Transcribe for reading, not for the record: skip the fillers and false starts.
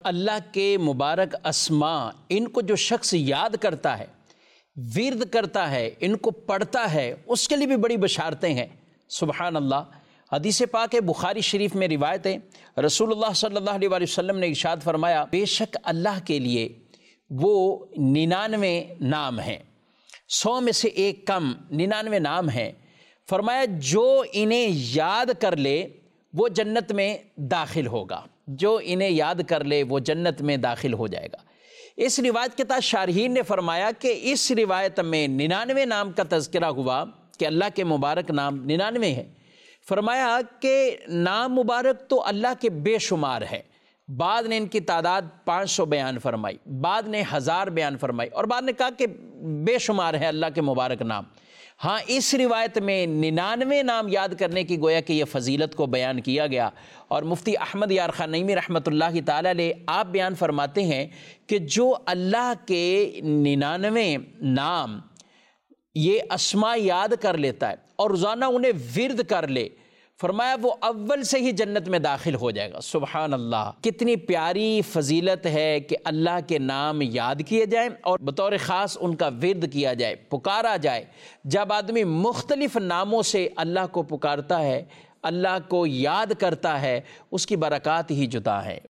اللہ کے مبارک اسماء ان کو جو شخص یاد کرتا ہے، ورد کرتا ہے، ان کو پڑھتا ہے، اس کے لیے بھی بڑی بشارتیں ہیں۔ سبحان اللہ۔ حدیث پاک بخاری شریف میں روایت ہے، رسول اللہ صلی اللہ علیہ وآلہ وسلم نے ارشاد فرمایا، بے شک اللہ کے لیے وہ 99 نام ہیں، 100 میں سے ایک کم 99 نام ہیں۔ فرمایا جو انہیں یاد کر لے وہ جنت میں داخل ہوگا، جو انہیں یاد کر لے وہ جنت میں داخل ہو جائے گا۔ اس روایت کے تحت شارحین نے فرمایا کہ اس روایت میں 99 نام کا تذکرہ ہوا کہ اللہ کے مبارک نام 99 ہیں۔ فرمایا کہ نام مبارک تو اللہ کے بے شمار ہے، بعد نے ان کی تعداد 500 بیان فرمائی، بعد نے 1000 بیان فرمائی، اور بعد نے کہا کہ بے شمار ہے اللہ کے مبارک نام۔ ہاں، اس روایت میں 99 نام یاد کرنے کی گویا کہ یہ فضیلت کو بیان کیا گیا، اور مفتی احمد یار خان نعیمی رحمۃ اللہ تعالی علیہ آپ بیان فرماتے ہیں کہ جو اللہ کے 99 نام یہ اسماء یاد کر لیتا ہے اور روزانہ انہیں ورد کر لے، فرمایا وہ اول سے ہی جنت میں داخل ہو جائے گا۔ سبحان اللہ، کتنی پیاری فضیلت ہے کہ اللہ کے نام یاد کیے جائیں اور بطور خاص ان کا ورد کیا جائے، پکارا جائے۔ جب آدمی مختلف ناموں سے اللہ کو پکارتا ہے، اللہ کو یاد کرتا ہے، اس کی برکات ہی جدا ہے۔